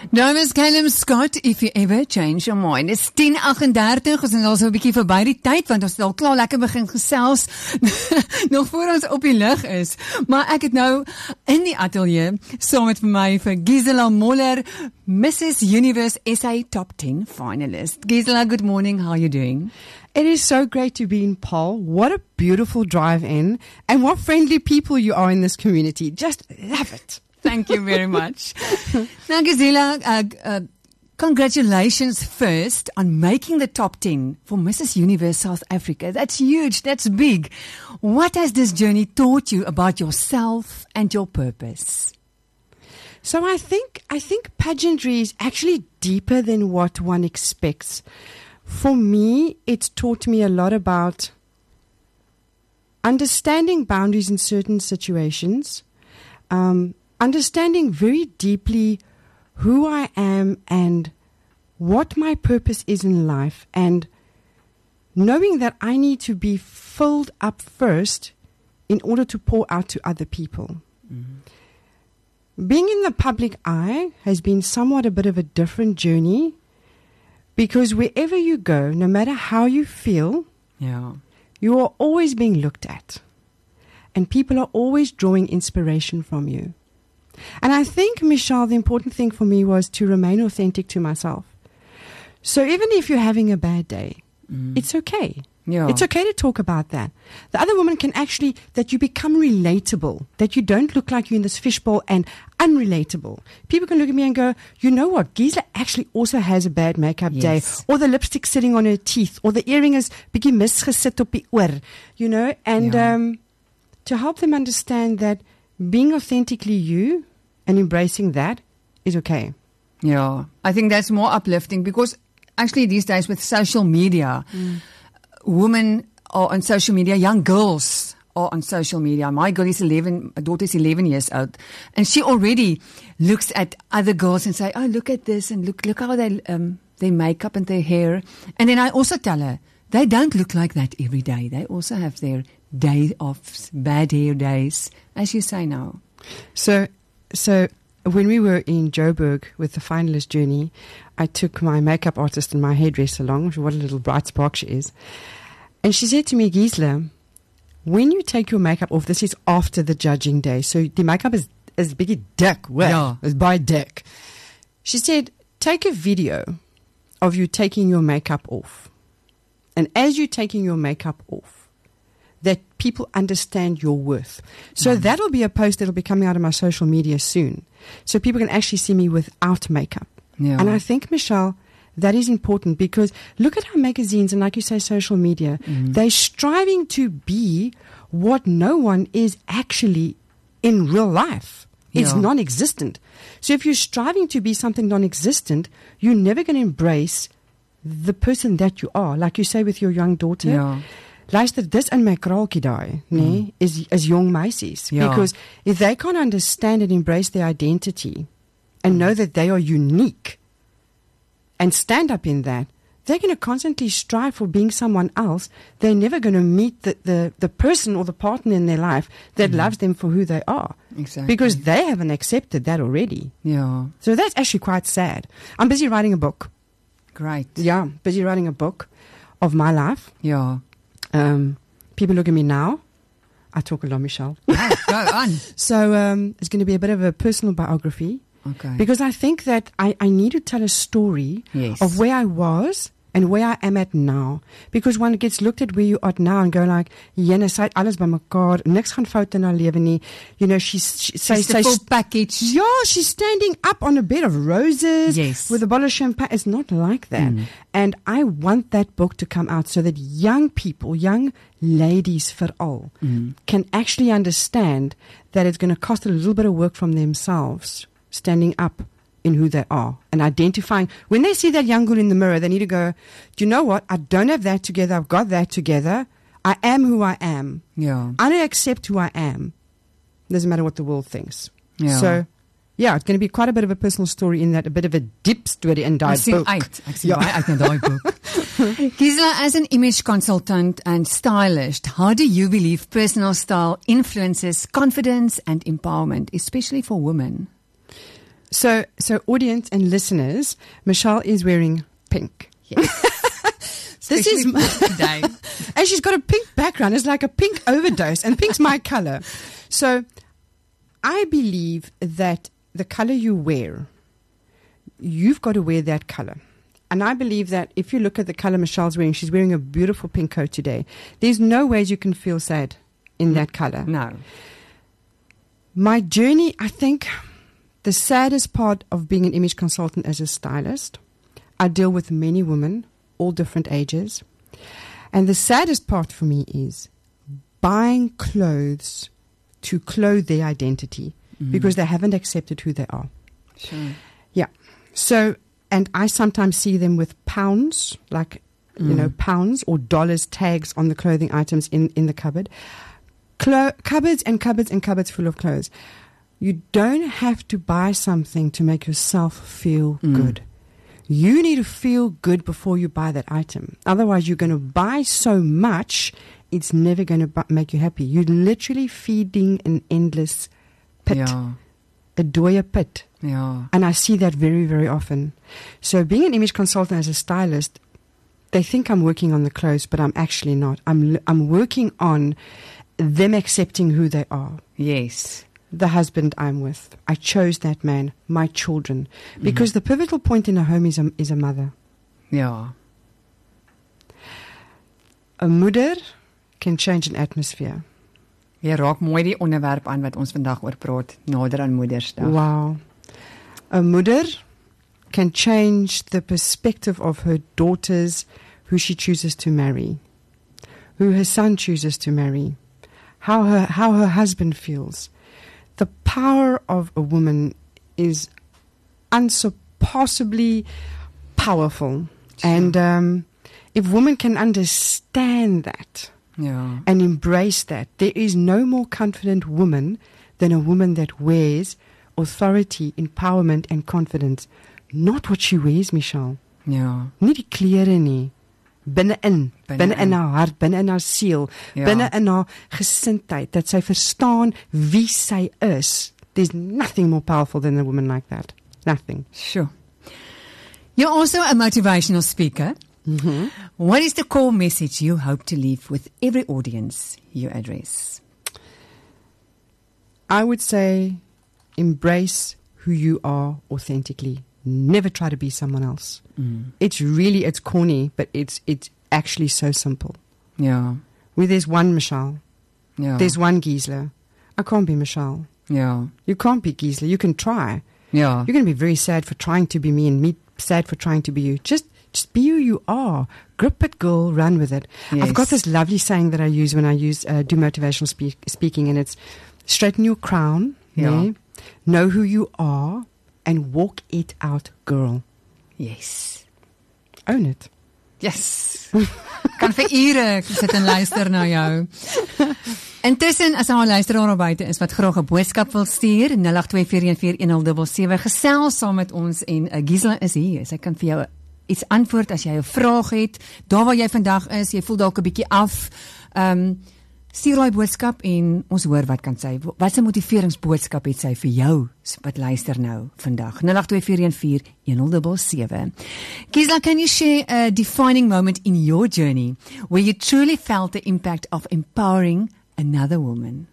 Nou, Ms. Callum Scott, if you ever change your mind. Dit is 10:38, ons is al so 'n bietjie verby die tyd, want ons het al klaar lekker begin gesels, nog voor ons op die lug is. Maar ek het nou in die ateljee, saam met my vir Gisela Moller, Mrs. Universe SA Top 10 finalist. Gisela, good morning, how are you doing? It is so great to be in Paarl. What a beautiful drive in, and what friendly people you are in this community. Just love it. Thank you very much. Now, Gisela, congratulations first on making the top 10 for Mrs. Universe South Africa. That's huge. That's big. What has this journey taught you about yourself and your purpose? So I think pageantry is actually deeper than what one expects. For me, it's taught me a lot about understanding boundaries in certain situations, understanding very deeply who I am and what my purpose is in life, and knowing that I need to be filled up first in order to pour out to other people. Mm-hmm. Being in the public eye has been somewhat a bit of a different journey, because wherever you go, no matter how you feel, you are always being looked at, and people are always drawing inspiration from you. And I think, Michelle, the important thing for me was to remain authentic to myself. So even if you're having a bad day, it's okay. Yeah. It's okay to talk about that. The other woman can actually, that you become relatable, that you don't look like you're in this fishbowl and unrelatable. People can look at me and go, you know what, Gisela actually also has a bad makeup day, or the lipstick sitting on her teeth, or the earring is bietjie misgesit op die oor, you know, and to help them understand that being authentically you and embracing that is okay. Yeah, I think that's more uplifting, because actually these days with social media, women are on social media, young girls are on social media. My girl is 11, my daughter is 11 years old, and she already looks at other girls and say, oh, look at this, and look how they their makeup and their hair. And then I also tell her, they don't look like that every day. They also have their day of bad hair days, as you say now. So when we were in Joburg with the finalist journey, I took my makeup artist and my hairdresser along. What a little bright spark she is. And she said to me, Gisela, when you take your makeup off, this is after the judging day, so the makeup is biggie dik, it's by dik. She said, take a video of you taking your makeup off. And as you're taking your makeup off, that people understand your worth. So that'll be a post that'll be coming out of my social media soon. So people can actually see me without makeup. Yeah. And I think, Michelle, that is important, because look at our magazines and, like you say, social media. They're striving to be what no one is actually in real life. It's non-existent. So if you're striving to be something non-existent, you're never going to embrace the person that you are. Like you say with your young daughter. Yeah. Luister, dis in my kraaltjie daai, nee, is young meisies. Yeah. Because if they can't understand and embrace their identity and know that they are unique and stand up in that, they're going to constantly strive for being someone else. They're never going to meet the person or the partner in their life that loves them for who they are. Exactly. Because they haven't accepted that already. Yeah. So that's actually quite sad. I'm busy writing a book. Great. Yeah, busy writing a book of my life. Yeah. People look at me now. I talk a lot, Michelle. Go on. So it's going to be a bit of a personal biography. Okay. Because I think that I need to tell a story of where I was and where I am at now. Because one gets looked at where you are now and go like, jene, sy het alles by mekaar, niks gaan fout in haar lewe nie. You know, she's the full package. Yeah, she's standing up on a bed of roses with a bottle of champagne. It's not like that. And I want that book to come out so that young people, young ladies veral, can actually understand that it's going to cost a little bit of work from themselves, standing up in who they are and identifying. When they see that young girl in the mirror, they need to go, do you know what? I don't have that together. I've got that together. I am who I am. Yeah. I don't accept who I am. Doesn't matter what the world thinks. Yeah. So, yeah, it's going to be quite a bit of a personal story in that, a bit of a deep story in that book. Ek sien uit na daai book. Gisela, as an image consultant and stylist, how do you believe personal style influences confidence and empowerment, especially for women? So audience and listeners, Michelle is wearing pink. This is today. And she's got a pink background. It's like a pink overdose, and pink's my color. So I believe that the color you wear, you've got to wear that color. And I believe that if you look at the color Michelle's wearing, she's wearing a beautiful pink coat today. There's no ways you can feel sad in that color. No. My journey, I think the saddest part of being an image consultant as a stylist, I deal with many women, all different ages. And the saddest part for me is buying clothes to clothe their identity because they haven't accepted who they are. Sure. Yeah. So, and I sometimes see them with pounds, like, pounds or dollars tags on the clothing items in the cupboard. Cupboards and cupboards and cupboards full of clothes. You don't have to buy something to make yourself feel good. You need to feel good before you buy that item. Otherwise, you're going to buy so much, it's never going to make you happy. You're literally feeding an endless pit, a dooie pit. Yeah. And I see that very, very often. So being an image consultant as a stylist, they think I'm working on the clothes, but I'm actually not. I'm working on them accepting who they are. Yes. The husband I'm with, I chose that man, my children, because the pivotal point in a home is a mother. Ja. A moeder can change an atmosphere. Jy raak mooi die onderwerp aan wat ons vandag oor praat, nader aan Moedersdag. Wow. A moeder can change the perspective of her daughters who she chooses to marry, who her son chooses to marry, how her husband feels. The power of a woman is unsurpassably powerful. Sure. And if women can understand that and embrace that, there is no more confident woman than a woman that wears authority, empowerment and confidence. Not what she wears, Michelle. Ja. Nie die klere nie. Binne-in haar hart, binne in haar siel, binne in haar gesindheid, dat sy verstaan wie sy is. There's nothing more powerful than a woman like that. Nothing. Sure. You're also a motivational speaker. Mm-hmm. What is the core message you hope to leave with every audience you address? I would say embrace who you are authentically. Never try to be someone else. It's corny, but it's actually so simple. Yeah. Where there's one Michelle, there's one Gisela. I can't be Michelle. Yeah. You can't be Gisela. You can try. Yeah. You're going to be very sad for trying to be me and me sad for trying to be you. Just be who you are. Grip it, girl. Run with it. Yes. I've got this lovely saying that I use when I do motivational speaking, and it's straighten your crown. Yeah. Know who you are. And walk it out, girl. Yes. Own it. Yes. Kan vir ure sit en luister na jou. Intussen, as daar 'n luisteraar op buite is wat graag 'n boodskap wil stuur, 0824141077, gesels saam met ons en Gisela is hier. Sy kan vir jou iets antwoord as jy 'n vraag het. Daar waar jy vandag is, jy voel dalk 'n bietjie af. Stuur daai boodskap en ons hoor wat kan sy. Wat 'n motiveringsboodskap het sy vir jou wat luister nou vandag? 0824141077. Gisela, can you share a defining moment in your journey where you truly felt the impact of empowering another woman?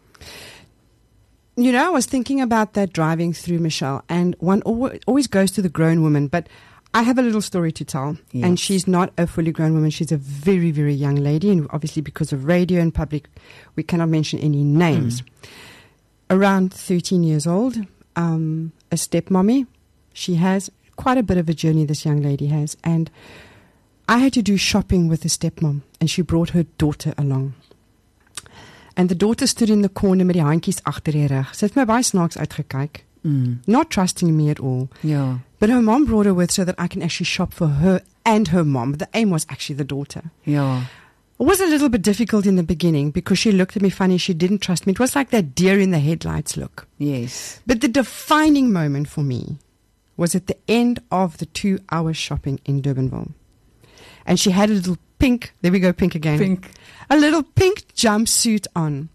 You know, I was thinking about that driving through, Michelle, and one always goes to the grown woman, but I have a little story to tell, and she's not a fully grown woman. She's a very, very young lady, and obviously because of radio and public, we cannot mention any names. Around 13 years old, a stepmommy. She has quite a bit of a journey, this young lady has, and I had to do shopping with the stepmom, and she brought her daughter along. And the daughter stood in the corner met die handjies agter die rug. Sy het my baie snaaks uitgekyk. Not trusting me at all. Yeah. But her mom brought her with so that I can actually shop for her and her mom. The aim was actually the daughter. Yeah. It was a little bit difficult in the beginning because she looked at me funny. She didn't trust me. It was like that deer in the headlights look. Yes. But the defining moment for me was at the end of the 2-hour shopping in Durbanville. And she had a little pink, there we go, pink again. Pink. A little pink jumpsuit on.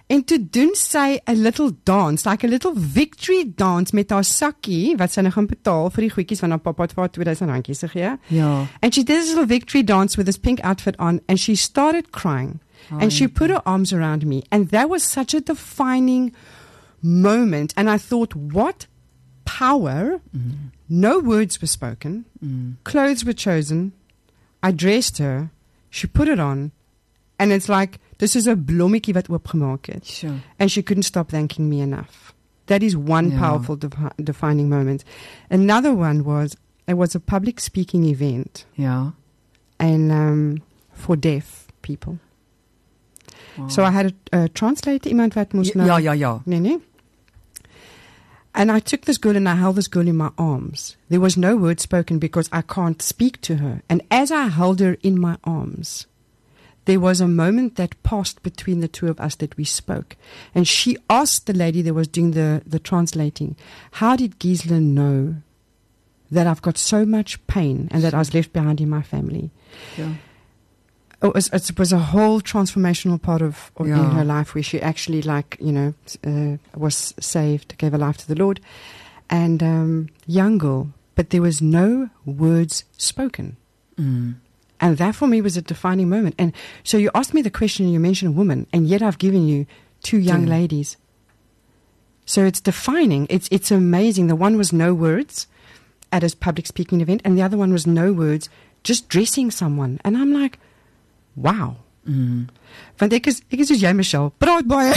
En toe doen sy 'n little dance, like a little victory dance met haar sakkie, wat sy nou gaan betaal vir die goedjies van haar pappa het vir haar R2000 gegee. Ja. And she did this little victory dance with this pink outfit on, and she started crying. And she put her arms around me, and that was such a defining moment. And I thought, what power. No words were spoken. Clothes were chosen. I dressed her. She put it on. And it's like, this is a blommetjie wat oopgemaak het. Sure. And she couldn't stop thanking me enough. That is one powerful defining moment. Another one was, it was a public speaking event. Ja. And for deaf people. Wow. So I had a translator, iemand wat moes nou... Ja. Nee. And I took this girl and I held this girl in my arms. There was no word spoken because I can't speak to her. And as I held her in my arms, there was a moment that passed between the two of us that we spoke. And she asked the lady that was doing the translating, how did Gisela know that I've got so much pain and that I was left behind in my family? Yeah. It was a whole transformational part of in her life where she actually, was saved, gave her life to the Lord. And young girl, but there was no words spoken. And that for me was a defining moment. And so you asked me the question and you mentioned a woman, and yet I've given you two young ladies. So it's defining. It's amazing. The one was no words at his public speaking event, and the other one was no words, just dressing someone. And I'm like, wow. Want ek is soos jy, Michelle. Praat baie.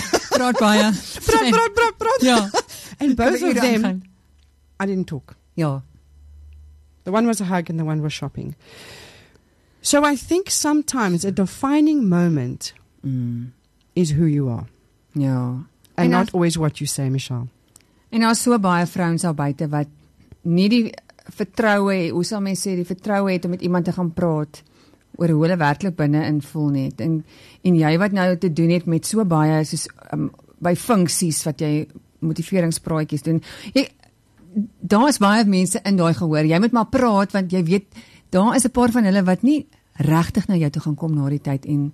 Praat. Ja. And both of them, I didn't talk. Ja. The one was a hug and the one was shopping. So I think sometimes a defining moment is who you are. Ja. And not always what you say, Michelle. En daar's so baie vrouens daar buite wat nie die vertroue, hoe sal mens sê, die vertroue het om met iemand te gaan praat oor hoe hulle werklik binne in voel net. En jy wat nou te doen het met so baie soos by funksies wat jy motiveringspraatjies doen. Daar is baie mense in daai gehoor. Jy moet maar praat want jy weet daar is 'n paar van hulle wat nie regtig na jou toe gaan kom na die tyd en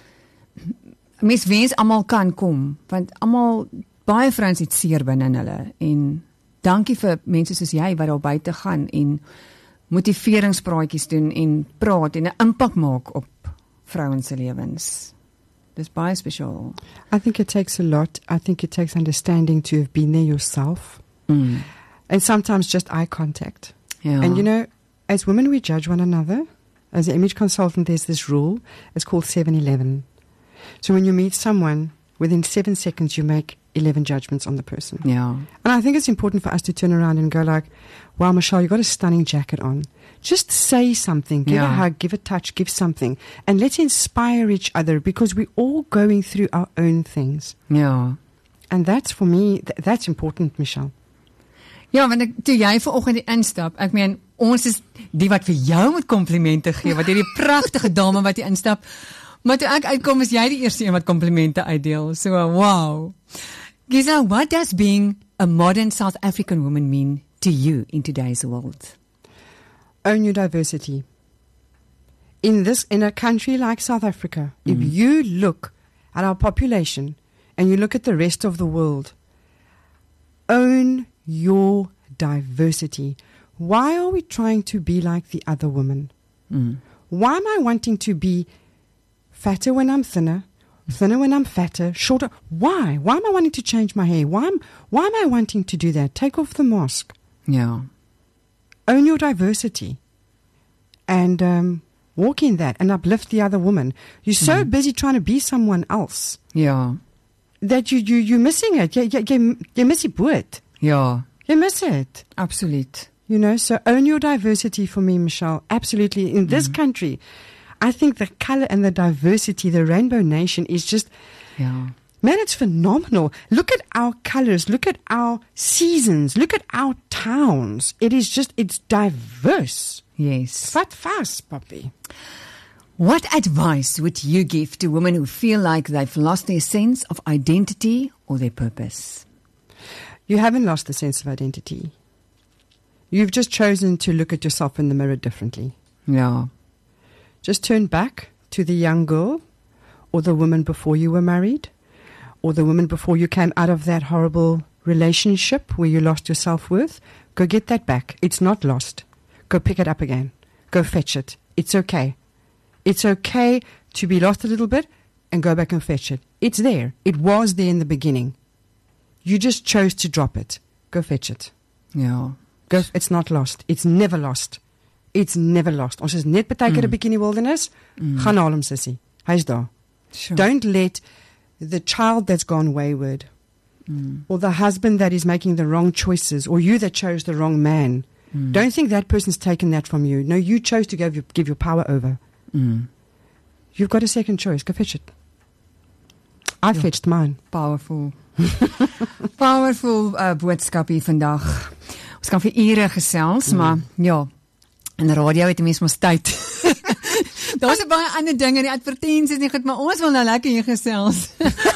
mens wens almal kan kom want almal baie vrouens het seer binne in hulle en dankie vir mense soos jy wat daar buite gaan en motiveringspraatjies doen en praat en 'n impak maak op vrouens se lewens. Dis baie spesiaal. I think it takes a lot. I think it takes understanding to have been there yourself. And sometimes just eye contact. Yeah. And you know, as women we judge one another. As an image consultant there's this rule. It's called 7-11. So when you meet someone, within 7 seconds you make 11 judgments on the person. Yeah. And I think it's important for us to turn around and go like, wow, Michelle, you got a stunning jacket on. Just say something, give a hug, give a touch, give something. And let's inspire each other because we're all going through our own things. Ja. And that's for me, that's important, Michelle. Ja, want toe jy vanoggend die instap, ek meen, ons is die wat vir jou moet komplimente gee, wat hierdie pragtige dame wat hier instap, maar toe ek uitkom is jy die eerste een wat komplimente uitdeel. So, wow. Gisela, what does being a modern South African woman mean to you in today's world? Own your diversity. In a country like South Africa, if you look at our population and you look at the rest of the world, own your diversity. Why are we trying to be like the other women? Why am I wanting to be fatter when I'm thinner when I'm fatter, shorter? Why? Why am I wanting to change my hair? Why am I wanting to do that? Take off the mask. Yeah. Own your diversity. And walk in that and uplift the other woman. You're so busy trying to be someone else. Yeah. That you're missing it. You miss die boot. Ja. You miss it. Absoluut. You know, so own your diversity for me, Michelle. Absolutely. In this country, I think the color and the diversity, the Rainbow Nation is just, man, it's phenomenal. Look at our colors. Look at our seasons. Look at our towns. It is just, it's diverse. Yes. Vat fast, Poppy. What advice would you give to women who feel like they've lost their sense of identity or their purpose? You haven't lost the sense of identity. You've just chosen to look at yourself in the mirror differently. Yeah. Just turn back to the young girl or the woman before you were married or the woman before you came out of that horrible relationship where you lost your self-worth, go get that back. It's not lost. Go pick it up again. Go fetch it. It's okay. It's okay to be lost a little bit and go back and fetch it. It's there. It was there in the beginning. You just chose to drop it. Go fetch it. Ja. Go, it's not lost. It's never lost. It's never lost. Ons is net baie keer 'n bietjie in die wildernis. Gaan haal hom, sissie. Hy's daar. Sure. Don't let the child that's gone wayward, or the husband that is making the wrong choices, or you that chose the wrong man, don't think that person's taken that from you. No, you chose to give your power over. You've got a second choice. Go fetch it. I fetched mine. Powerful. Powerful boodskap hier vandag. Ons kan vir ure gesels, maar ja, in radio het die mens mos tyd. Daar's 'n baie ander dinge, die advertensies nie goed, maar ons wil nou lekker hier gesels.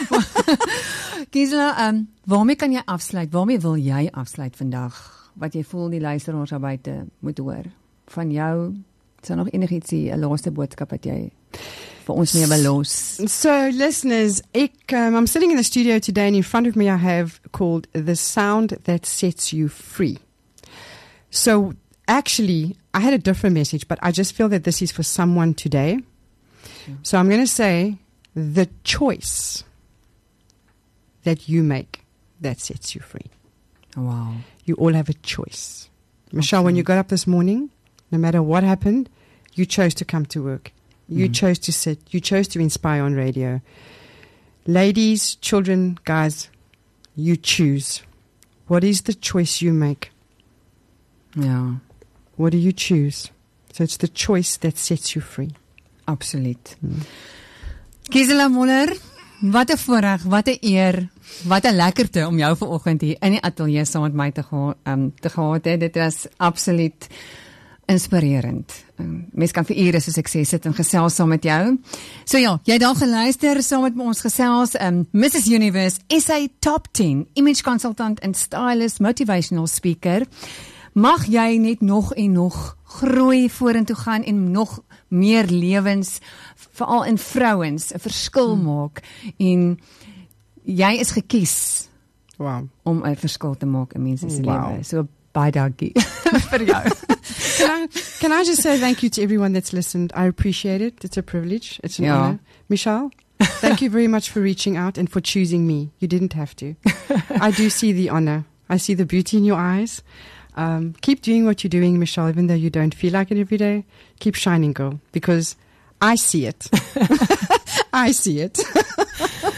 Gisela, waarmee kan jy afsluit? Waarmee wil jy afsluit vandag? Wat jy voel die luisteraars daar buite moet hoor? Van jou, is daar nog enigiets, 'n laaste boodskap wat jy vir ons mee wil los? So, listeners, I'm sitting in the studio today, and in front of me I have called The Sound That Sets You Free. So, actually, I had a different message, but I just feel that this is for someone today. So I'm going to say the choice that you make that sets you free. Wow. You all have a choice. Michelle, when you got up this morning, no matter what happened, you chose to come to work. You chose to sit. You chose to inspire on radio. Ladies, children, guys, you choose. What is the choice you make? Ja. What do you choose? So it's the choice that sets you free. Absoluut. Gisela Moller, wat 'n voorreg, wat 'n eer, wat 'n lekkerte om jou vanoggend hier in die ateljee saam met my te gehad het. Dit was absoluut inspirerend. Mens kan vir ure, soos ek sê, sit en gesels saam met jou. So ja, jy het daar geluister, saam met ons gesels, Mrs. Universe, SA Top 10, image consultant en stylist, motivational speaker. Mag jy net nog en nog groei vorentoe gaan en nog meer lewens, veral in vrouens, 'n verskil maak. En jy is gekies om 'n verskil te maak in mense se lewe. So baie dankie vir jou. Can I just say thank you to everyone that's listened? I appreciate it. It's a privilege. It's an honor. Michelle, thank you very much for reaching out and for choosing me. You didn't have to. I do see the honor. I see the beauty in your eyes. Keep doing what you're doing, Michelle, even though you don't feel like it every day. Keep shining, girl, because I see it. I see it.